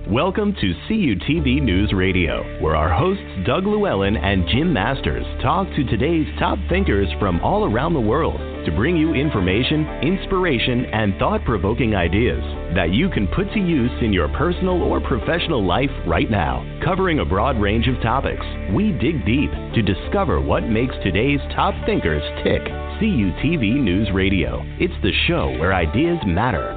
Welcome to CUTV News Radio, where our hosts Doug Llewellyn and Jim Masters talk to today's top thinkers from all around the world to bring you information, inspiration, and thought-provoking ideas that you can put to use in your personal or professional life right now. Covering a broad range of topics, we dig deep to discover what makes today's top thinkers tick. CUTV News Radio. It's the show where ideas matter.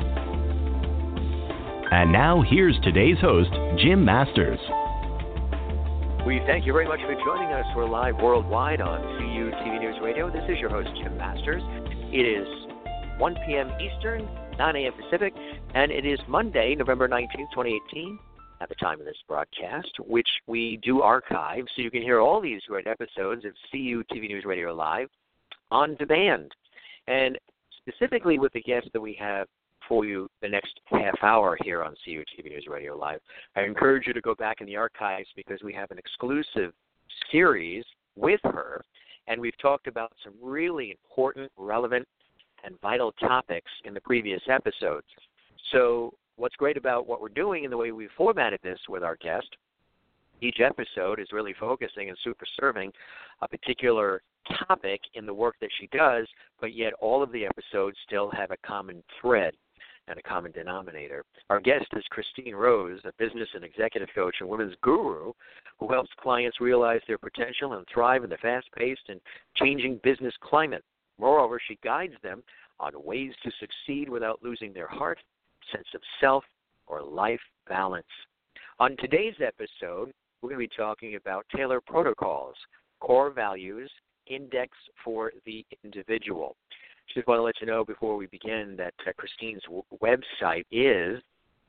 And now, here's today's host, Jim Masters. We thank you very much for joining us. We're live worldwide on CUTV News Radio. This is your host, Jim Masters. It is 1 p.m. Eastern, 9 a.m. Pacific, and it is Monday, November 19th, 2018, at the time of this broadcast, which we do archive, so you can hear all these great episodes of CUTV News Radio Live on demand. And specifically with the guests that we have for you the next half hour here on CUTV News Radio Live, I encourage you to go back in the archives because we have an exclusive series with her, and we've talked about some really important, relevant, and vital topics in the previous episodes. So what's great about what we're doing and the way we formatted this with our guest, each episode is really focusing and super serving a particular topic in the work that she does, but yet all of the episodes still have a common thread and a common denominator. Our guest is Christine Rose, a business and executive coach and women's guru who helps clients realize their potential and thrive in the fast-paced and changing business climate. Moreover, she guides them on ways to succeed without losing their heart, sense of self, or life balance. On today's episode, we're going to be talking about Taylor Protocols, core values, index for the individual. Just want to let you know before we begin that Christine's website is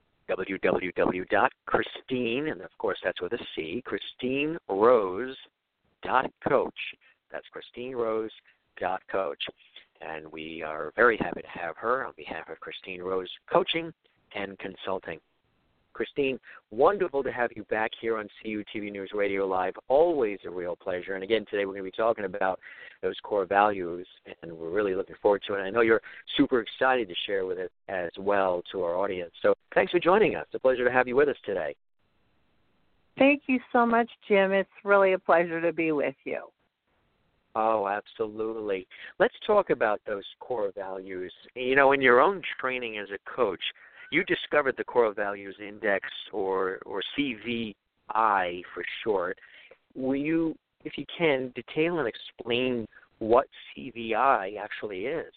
www.christine, and of course that's with a C, christinerose.coach. That's christinerose.coach. And we are very happy to have her on behalf of Christine Rose Coaching and Consulting. Christine, wonderful to have you back here on CUTV News Radio Live. Always a real pleasure. And again, today we're going to be talking about those core values, and we're really looking forward to it. And I know you're super excited to share with it as well to our audience. So thanks for joining us. It's a pleasure to have you with us today. Thank you so much, Jim. It's really a pleasure to be with you. Oh, absolutely. Let's talk about those core values. You know, in your own training as a coach, you discovered the Core Values Index, or CVI for short. Will you, if you can, detail and explain what CVI actually is?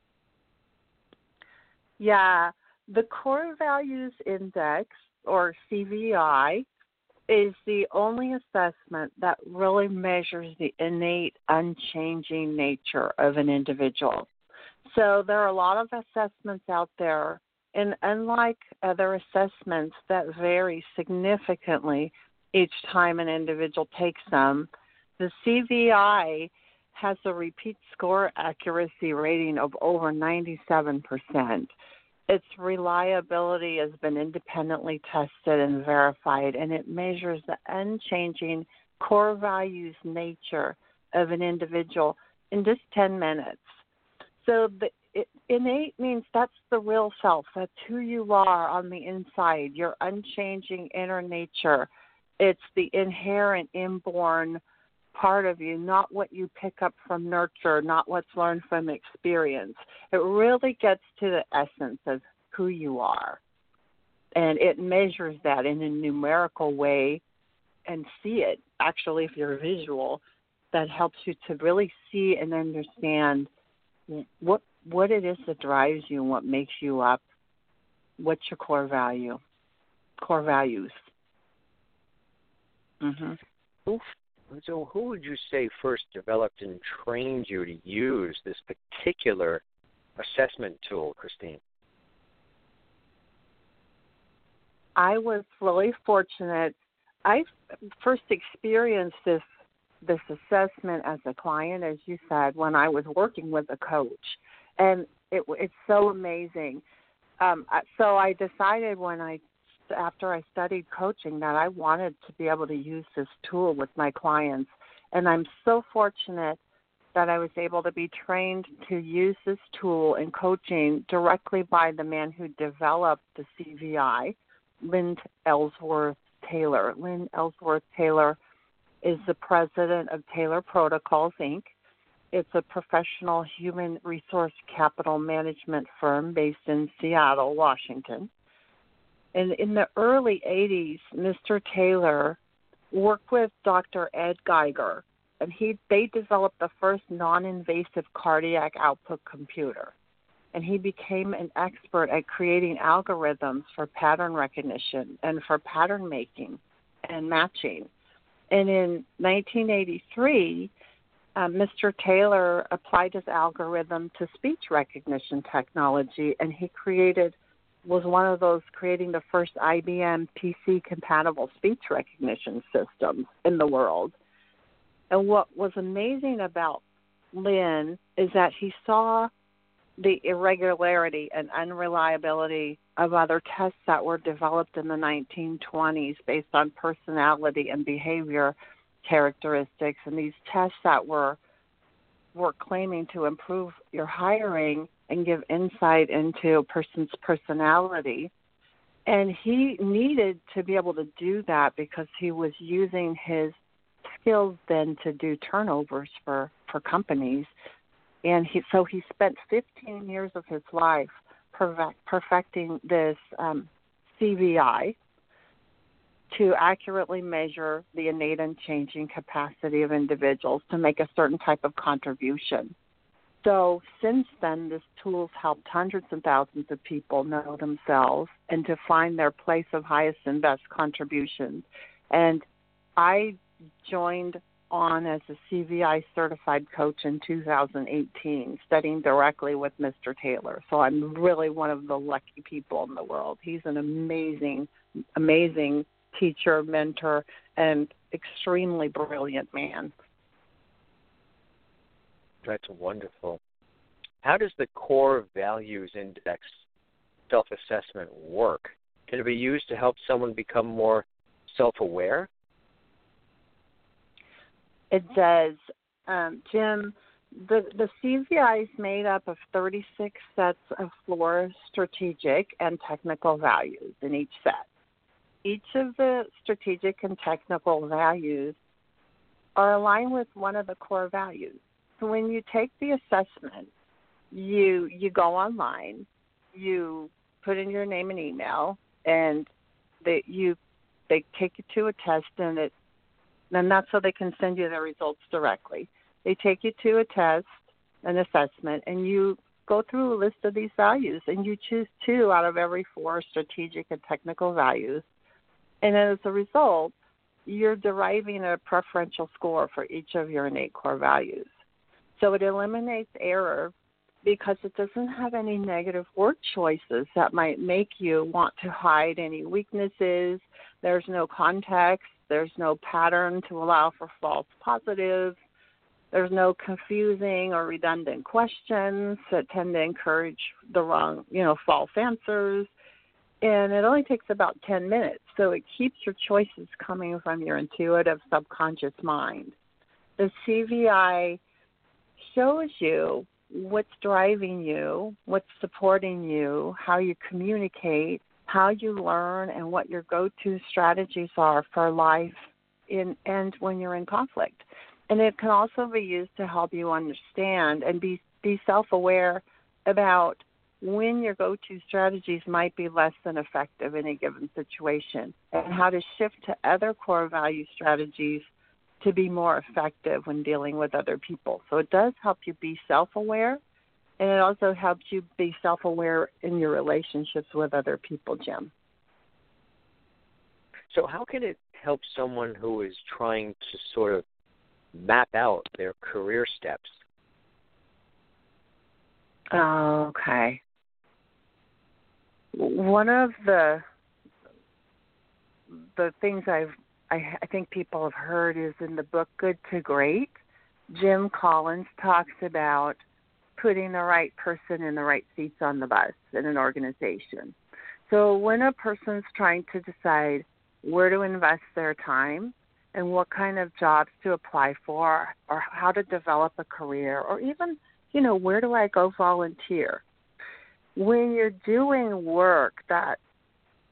Yeah, the Core Values Index, or CVI, is the only assessment that really measures the innate, unchanging nature of an individual. So there are a lot of assessments out there, and unlike other assessments that vary significantly each time an individual takes them, the CVI has a repeat score accuracy rating of over 97%. Its reliability has been independently tested and verified, and it measures the unchanging core values nature of an individual in just 10 minutes. So innate means that's the real self. That's who you are on the inside, your unchanging inner nature. It's the inherent, inborn part of you, not what you pick up from nurture, not what's learned from experience. It really gets to the essence of who you are. And it measures that in a numerical way and see it. Actually, if you're visual, that helps you to really see and understand what it is that drives you and what makes you up. What's your core value? Core values. Mm-hmm. So who would you say first developed and trained you to use this particular assessment tool, Christine? I was really fortunate. I first experienced this assessment as a client, as you said, when I was working with a coach. And it's so amazing. So I decided after I studied coaching that I wanted to be able to use this tool with my clients. And I'm so fortunate that I was able to be trained to use this tool in coaching directly by the man who developed the CVI, Lynn Ellsworth Taylor. Lynn Ellsworth Taylor is the president of Taylor Protocols, Inc. It's a professional human resource capital management firm based in Seattle, Washington. And in the early 80s, Mr. Taylor worked with Dr. Ed Geiger, and they developed the first non-invasive cardiac output computer. And he became an expert at creating algorithms for pattern recognition and for pattern making and matching. And in 1983, Mr. Taylor applied his algorithm to speech recognition technology, and he was one of those creating the first IBM PC-compatible speech recognition systems in the world. And what was amazing about Lynn is that he saw the irregularity and unreliability of other tests that were developed in the 1920s based on personality and behavior characteristics, and these tests that were claiming to improve your hiring and give insight into a person's personality. And he needed to be able to do that because he was using his skills then to do turnovers for companies. And so he spent 15 years of his life perfecting this CVI to accurately measure the innate and changing capacity of individuals to make a certain type of contribution. So since then, this tool's helped hundreds and thousands of people know themselves and to find their place of highest and best contribution. And I joined on as a CVI certified coach in 2018, studying directly with Mr. Taylor. So I'm really one of the lucky people in the world. He's an amazing, amazing teacher, mentor, and extremely brilliant man. That's wonderful. How does the Core Values Index self-assessment work? Can it be used to help someone become more self-aware? It does. Jim, the CVI is made up of 36 sets of 4 strategic and technical values in each set. Each of the strategic and technical values are aligned with one of the core values. So when you take the assessment, you go online, you put in your name and email, and they take you to a test, and that's so they can send you the results directly. They take you to a test, an assessment, and you go through a list of these values, and you choose 2 out of every 4 strategic and technical values. And as a result, you're deriving a preferential score for each of your innate core values. So it eliminates error because it doesn't have any negative word choices that might make you want to hide any weaknesses. There's no context. There's no pattern to allow for false positives. There's no confusing or redundant questions that tend to encourage the wrong, false answers. And it only takes about 10 minutes, so it keeps your choices coming from your intuitive subconscious mind. The CVI shows you what's driving you, what's supporting you, how you communicate, how you learn, and what your go-to strategies are for life and when you're in conflict. And it can also be used to help you understand and be self-aware about when your go-to strategies might be less than effective in a given situation, and how to shift to other core value strategies to be more effective when dealing with other people. So it does help you be self-aware, and it also helps you be self-aware in your relationships with other people, Jim. So how can it help someone who is trying to sort of map out their career steps? Okay. One of the things I think people have heard is in the book Good to Great, Jim Collins talks about putting the right person in the right seats on the bus in an organization. So when a person's trying to decide where to invest their time and what kind of jobs to apply for, or how to develop a career, or even, where do I go volunteer? When you're doing work that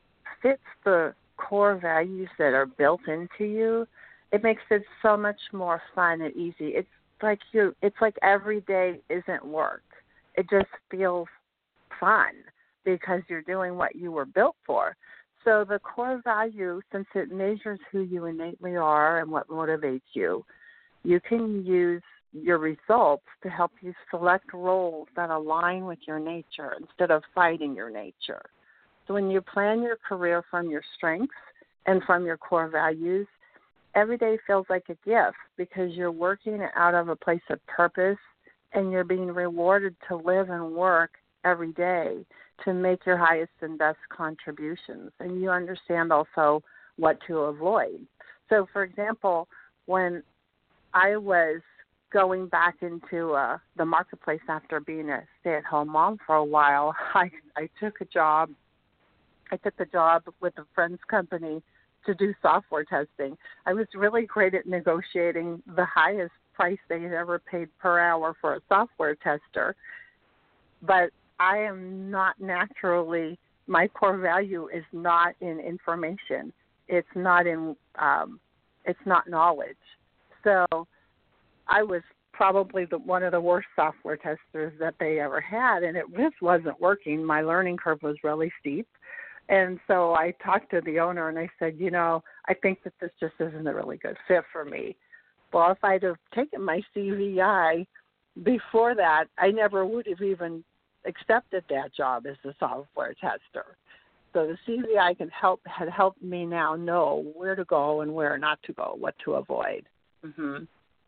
fits the core values that are built into you, it makes it so much more fun and easy. It's like every day isn't work. It just feels fun because you're doing what you were built for. So the core value, since it measures who you innately are and what motivates you, you can use your results to help you select roles that align with your nature instead of fighting your nature. So when you plan your career from your strengths and from your core values, every day feels like a gift because you're working out of a place of purpose and you're being rewarded to live and work every day to make your highest and best contributions. And you understand also what to avoid. So, for example, when I was going back into the marketplace after being a stay-at-home mom for a while, I took a job. I took the job with a friend's company to do software testing. I was really great at negotiating the highest price they had ever paid per hour for a software tester. But I am not naturally, my core value is not in information. It's not knowledge. So I was probably one of the worst software testers that they ever had, and it just wasn't working. My learning curve was really steep. And so I talked to the owner and I said, I think that this just isn't a really good fit for me. Well, if I'd have taken my CVI before that, I never would have even accepted that job as a software tester. So the CVI had helped me now know where to go and where not to go, what to avoid. Mm-hmm.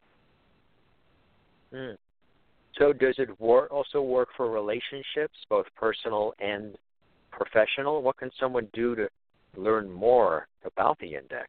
So does it also work for relationships, both personal and professional? What can someone do to learn more about the index?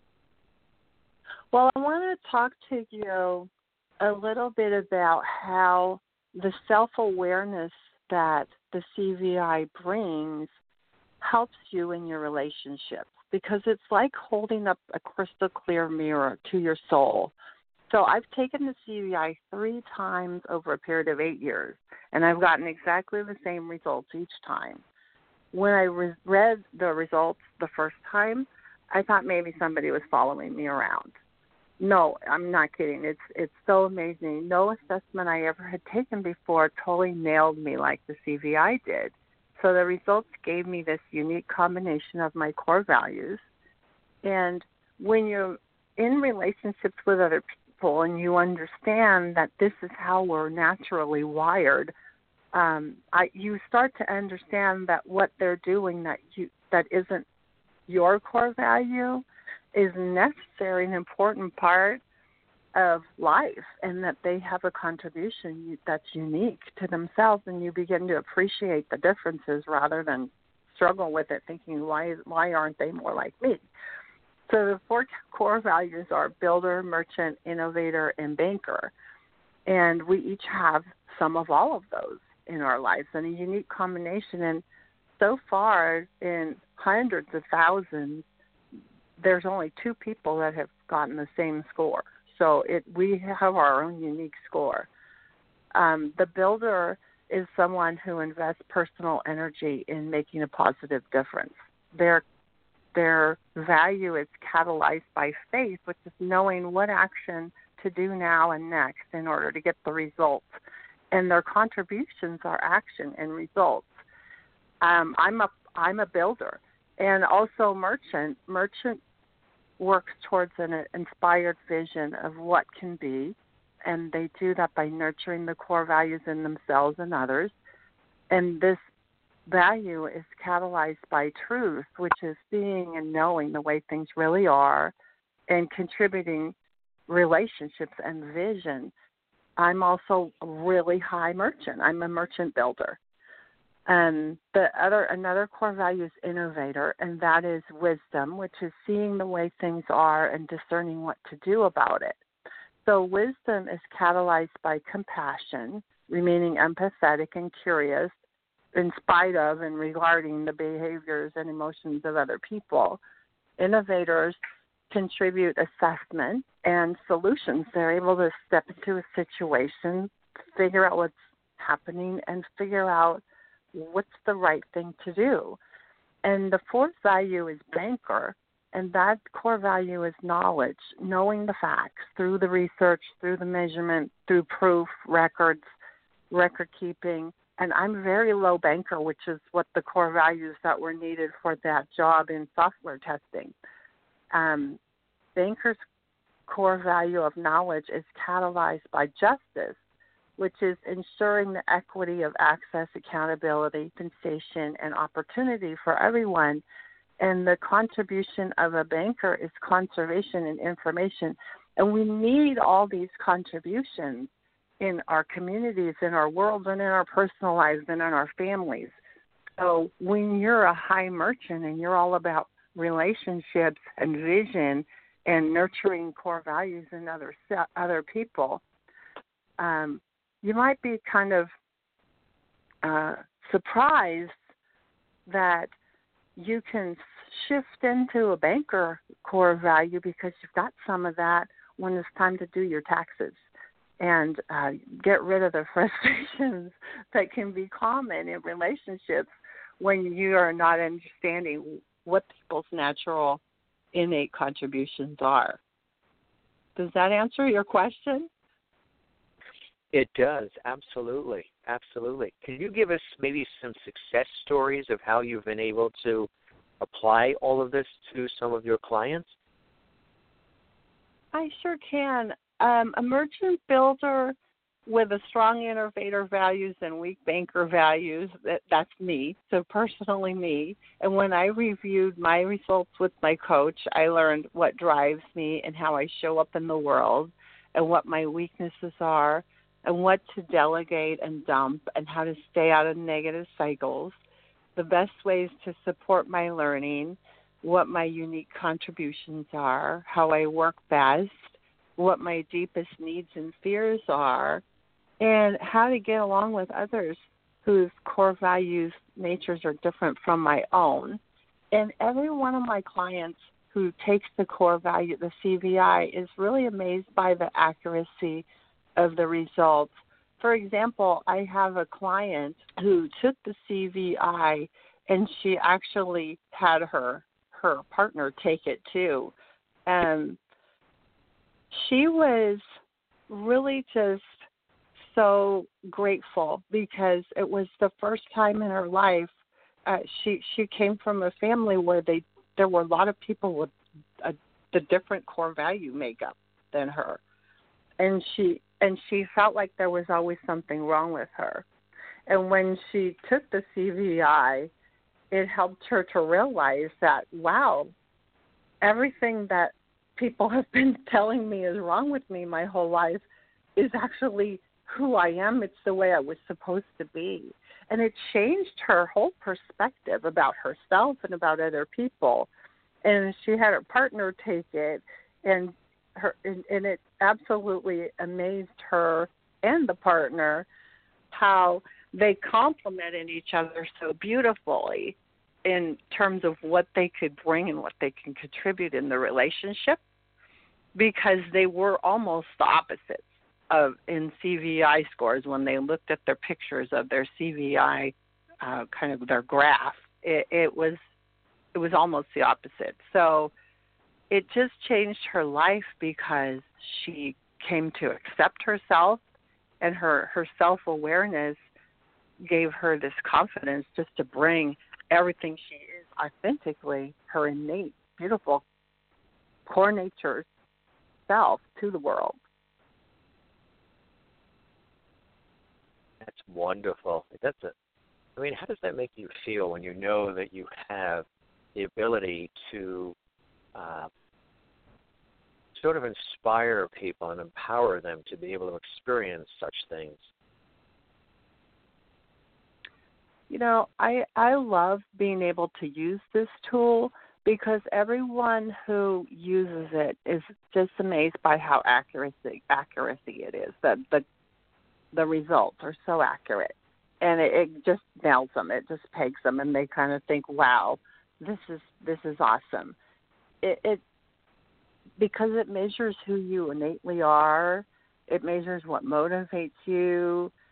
Well, I want to talk to you a little bit about how the self-awareness that the CVI brings helps you in your relationships, because it's like holding up a crystal clear mirror to your soul. So I've taken the CVI 3 times over a period of 8 years, and I've gotten exactly the same results each time. When I read the results the first time, I thought maybe somebody was following me around. No, I'm not kidding. It's so amazing. No assessment I ever had taken before totally nailed me like the CVI did. So the results gave me this unique combination of my core values. And when you're in relationships with other people and you understand that this is how we're naturally wired, you start to understand that what they're doing that isn't your core value is necessary and important part of life, and that they have a contribution that's unique to themselves, and you begin to appreciate the differences rather than struggle with it thinking, why aren't they more like me? So the 4 core values are builder, merchant, innovator, and banker. And we each have some of all of those in our lives, and a unique combination. And so far, in hundreds of thousands, there's only 2 people that have gotten the same score. So we have our own unique score. The builder is someone who invests personal energy in making a positive difference. Their value is catalyzed by faith, which is knowing what action to do now and next in order to get the results. And their contributions are action and results. I'm a builder, and also merchant. Merchant works towards an inspired vision of what can be, and they do that by nurturing the core values in themselves and others. And this value is catalyzed by truth, which is seeing and knowing the way things really are and contributing relationships and vision. I'm also a really high merchant. I'm a merchant builder. And another core value is innovator, and that is wisdom, which is seeing the way things are and discerning what to do about it. So wisdom is catalyzed by compassion, remaining empathetic and curious in spite of and regarding the behaviors and emotions of other people. Innovators contribute assessment and solutions. They're able to step into a situation, figure out what's happening, and figure out what's the right thing to do. And the fourth value is banker, and that core value is knowledge, knowing the facts through the research, through the measurement, through proof, records, record keeping. And I'm very low banker, which is what the core values that were needed for that job in software testing. Banker's core value of knowledge is catalyzed by justice, which is ensuring the equity of access, accountability, compensation, and opportunity for everyone. And the contribution of a banker is conservation and information. And we need all these contributions in our communities, in our world, and in our personal lives, and in our families. So when you're a high merchant and you're all about relationships and vision and nurturing core values in other people, you might be kind of surprised that you can shift into a banker core value because you've got some of that when it's time to do your taxes, and get rid of the frustrations that can be common in relationships when you are not understanding what people's natural innate contributions are. Does that answer your question? It does, absolutely, absolutely. Can you give us maybe some success stories of how you've been able to apply all of this to some of your clients? I sure can. A merchant builder with a strong innovator values and weak banker values, that's me, so personally me. And when I reviewed my results with my coach, I learned what drives me and how I show up in the world and what my weaknesses are, and what to delegate and dump, and how to stay out of negative cycles, the best ways to support my learning, what my unique contributions are, how I work best, what my deepest needs and fears are, and how to get along with others whose core values, natures are different from my own. And every one of my clients who takes the core value, the CVI, is really amazed by the accuracy of the results. For example, I have a client who took the CVI, and she actually had her partner take it too. She was really just so grateful because it was the first time in her life. She came from a family where there were a lot of people with the different core value makeup than her, and she felt like there was always something wrong with her. And when she took the CVI, it helped her to realize that, wow, everything that people have been telling me is wrong with me my whole life is actually who I am. It's the way I was supposed to be. And it changed her whole perspective about herself and about other people. And she had her partner take it, and it absolutely amazed her and the partner how they complemented each other so beautifully in terms of what they could bring and what they can contribute in the relationship, because they were almost the opposites in CVI scores. When they looked at their pictures of their CVI, kind of their graph, it was almost the opposite. So it just changed her life because she came to accept herself, and her self-awareness gave her this confidence just to bring everything she is authentically, her innate, beautiful, core nature self to the world. That's wonderful. How does that make you feel when you know that you have the ability to sort of inspire people and empower them to be able to experience such things? You know, I love being able to use this tool because everyone who uses it is just amazed by how accuracy it is. That the results are so accurate, and it just nails them. It just pegs them, and they kind of think, "Wow, this is awesome." It because it measures who you innately are. It measures what motivates you.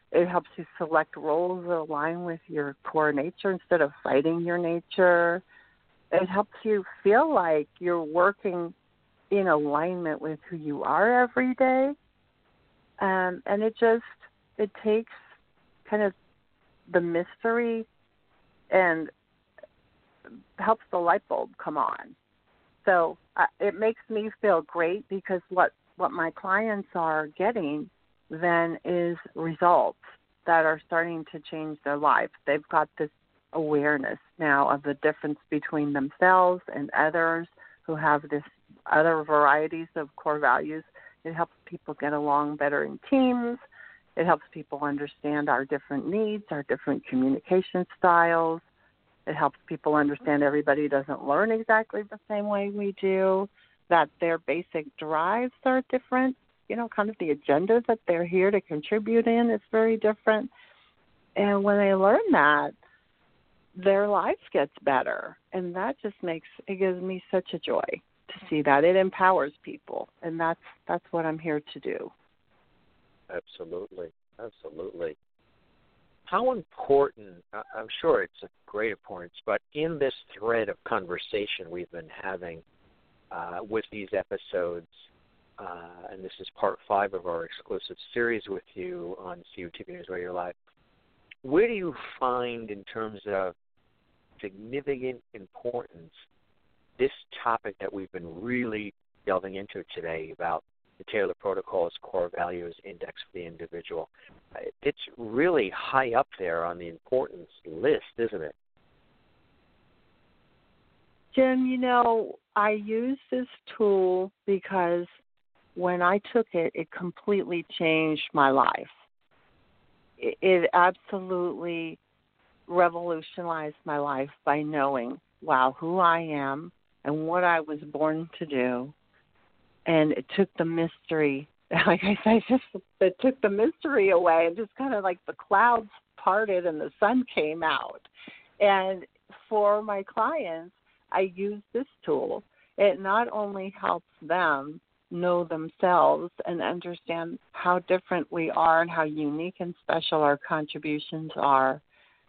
It helps you select roles that align with your core nature instead of fighting your nature. It helps you feel like you're working in alignment with who you are every day. And it takes kind of the mystery and helps the light bulb come on. So it makes me feel great because what my clients are getting then is results that are starting to change their life. They've got this awareness now of the difference between themselves and others who have this other varieties of core values. It helps people get along better in teams. It helps people understand our different needs, our different communication styles. It helps people understand everybody doesn't learn exactly the same way we do, that their basic drives are different. Kind of the agenda that they're here to contribute in is very different. And when they learn that, their life gets better. And that just gives me such a joy to see that. It empowers people. And that's what I'm here to do. Absolutely. Absolutely. How important, I'm sure it's a great importance, but in this thread of conversation we've been having with these episodes, and this is part 5 of our exclusive series with you on CUTV News Radio Live, where do you find in terms of significant importance this topic that we've been really delving into today about the Taylor Protocol's core values index for the individual? It's really high up there on the importance list, isn't it? Jim, I use this tool because when I took it, it completely changed my life. It absolutely revolutionized my life by knowing, wow, who I am and what I was born to do. And it took the mystery, like I said, it took the mystery away, and just kind of like the clouds parted and the sun came out. And for my clients, I use this tool. It not only helps them know themselves and understand how different we are and how unique and special our contributions are.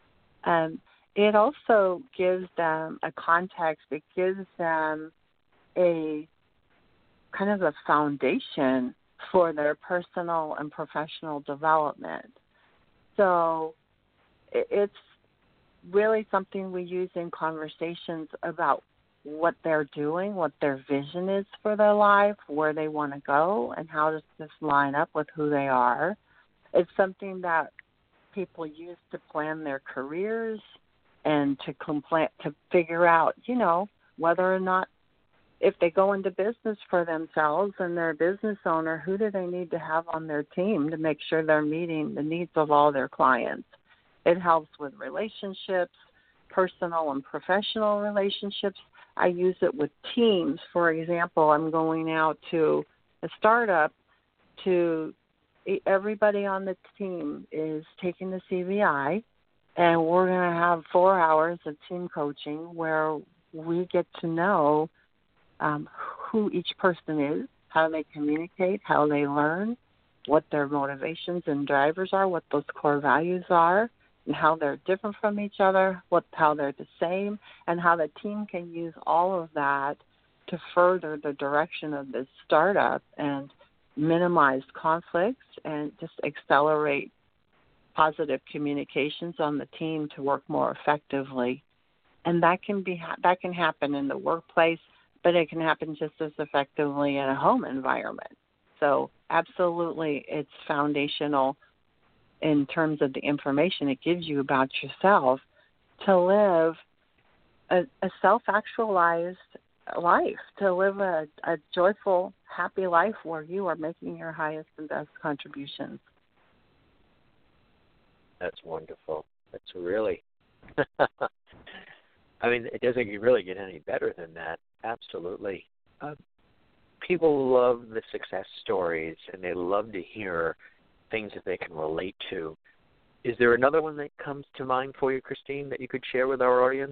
It also gives them a context. It gives them a kind of a foundation for their personal and professional development. So it's really something we use in conversations about what they're doing, what their vision is for their life, where they want to go, and how does this line up with who they are. It's something that people use to plan their careers and to figure out, whether or not, if they go into business for themselves and they're a business owner, who do they need to have on their team to make sure they're meeting the needs of all their clients. It helps with relationships, personal and professional relationships. I use it with teams. For example, I'm going out to a startup everybody on the team is taking the CVI, and we're going to have 4 hours of team coaching where we get to know who each person is, how they communicate, how they learn, what their motivations and drivers are, what those core values are, and how they're different from each other, how they're the same, and how the team can use all of that to further the direction of this startup and minimize conflicts and just accelerate positive communications on the team to work more effectively. And that can happen in the workplace, but it can happen just as effectively in a home environment. So absolutely, it's foundational in terms of the information it gives you about yourself to live a self-actualized life, to live a joyful, happy life where you are making your highest and best contributions. That's wonderful. That's really, it doesn't really get any better than that. Absolutely. People love the success stories, and they love to hear things that they can relate to. Is there another one that comes to mind for you, Christine, that you could share with our audience?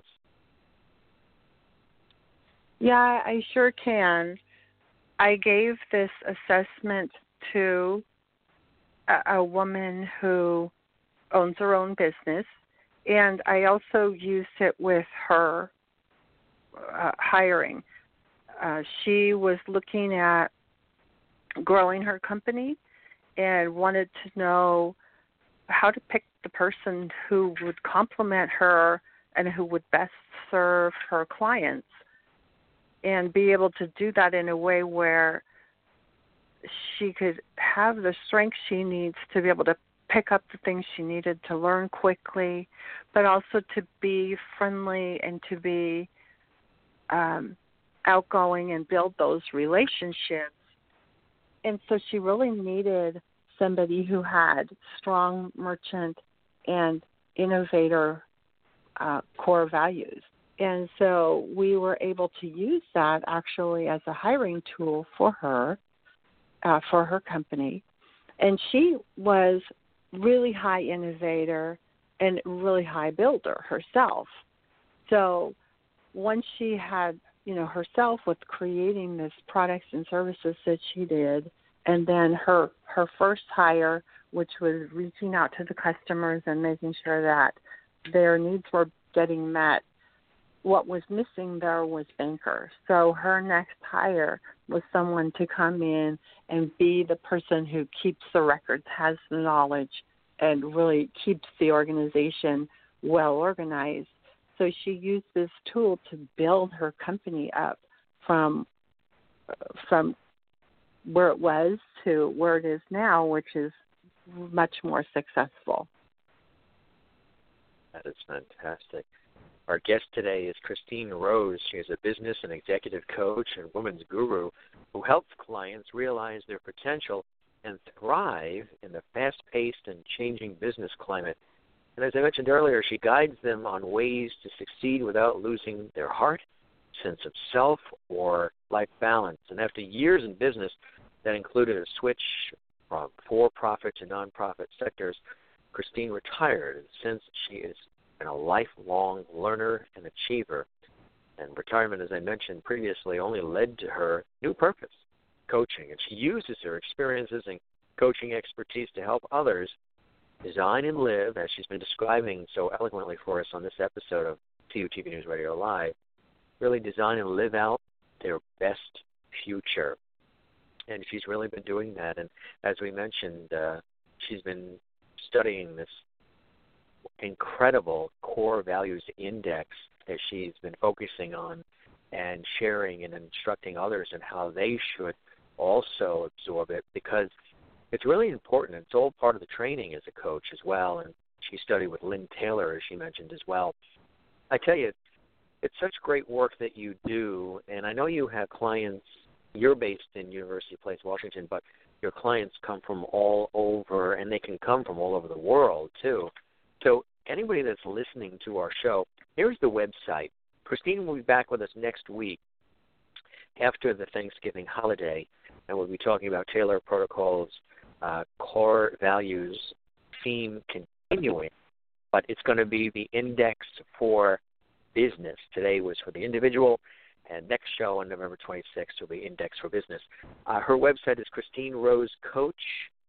Yeah, I sure can. I gave this assessment to a woman who owns her own business, and I also used it with her hiring. She was looking at growing her company and wanted to know how to pick the person who would complement her and who would best serve her clients, and be able to do that in a way where she could have the strength she needs to be able to pick up the things she needed to learn quickly, but also to be friendly and to be outgoing and build those relationships. And so she really needed somebody who had strong merchant and innovator core values. And so we were able to use that actually as a hiring tool for her company. And she was really high innovator and really high builder herself. So once she had, herself with creating this products and services that she did, and then her first hire, which was reaching out to the customers and making sure that their needs were getting met, what was missing there was banker. So her next hire was someone to come in and be the person who keeps the records, has the knowledge, and really keeps the organization well organized. So she used this tool to build her company up from where it was to where it is now, which is much more successful. That is fantastic. Our guest today is Christine Rose. She is a business and executive coach and women's guru who helps clients realize their potential and thrive in the fast-paced and changing business climate. And as I mentioned earlier, she guides them on ways to succeed without losing their heart, sense of self, or life balance. And after years in business that included a switch from for-profit to nonprofit sectors, Christine retired. And since she is a lifelong learner and achiever, and retirement, as I mentioned previously, only led to her new purpose, coaching. And she uses her experiences and coaching expertise to help others design and live, as she's been describing so eloquently for us on this episode of CUTV News Radio Live, really design and live out their best future. And she's really been doing that. And as we mentioned, she's been studying this incredible core values index that she's been focusing on and sharing and instructing others in how they should also absorb it, because it's really important. It's all part of the training as a coach as well. And she studied with Lynn Taylor, as she mentioned as well. I tell you, it's such great work that you do, and I know you have clients. You're based in University Place, Washington, but your clients come from all over, and they can come from all over the world, too. So anybody that's listening to our show, here's the website. Christine will be back with us next week after the Thanksgiving holiday, and we'll be talking about Taylor Protocol's core values theme continuing, but it's going to be the index for business. Today was for the individual, and next show on November 26th will be index for business. Her website is ChristineRoseCoach.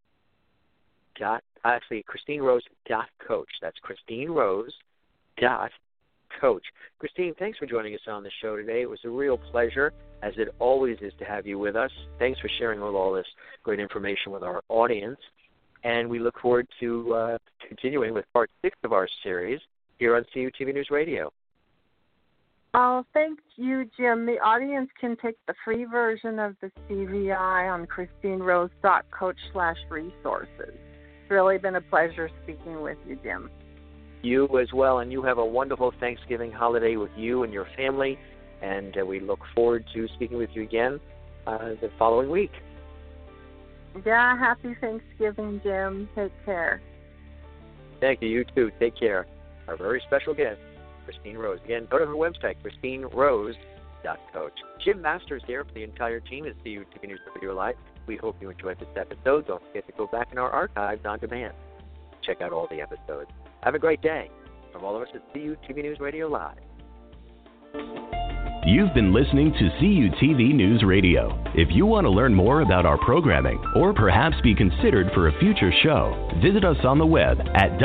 ChristineRose.coach. That's ChristineRose.coach. Christine, thanks for joining us on the show today. It was a real pleasure, as it always is, to have you with us. Thanks for sharing all this great information with our audience. And we look forward to continuing with part 6 of our series here on CUTV News Radio. Oh, thank you, Jim. The audience can take the free version of the CVI on ChristineRose.coach/resources. It's really been a pleasure speaking with you, Jim. You as well, and you have a wonderful Thanksgiving holiday with you and your family, and we look forward to speaking with you again the following week. Yeah, happy Thanksgiving, Jim. Take care. Thank you. You too. Take care. Our very special guest, Christine Rose. Again, go to her website, ChristineRose.coach. Jim Masters here for the entire team at CUTV News Radio Live. We hope you enjoyed this episode. Don't forget to go back in our archives on demand. Check out all the episodes. Have a great day. From all of us at CUTV News Radio Live. You've been listening to CUTV News Radio. If you want to learn more about our programming or perhaps be considered for a future show, visit us on the web at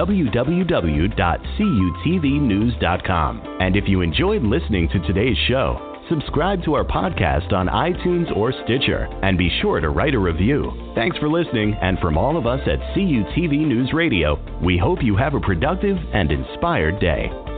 www.cutvnews.com. And if you enjoyed listening to today's show, subscribe to our podcast on iTunes or Stitcher, and be sure to write a review. Thanks for listening, and from all of us at CUTV News Radio, we hope you have a productive and inspired day.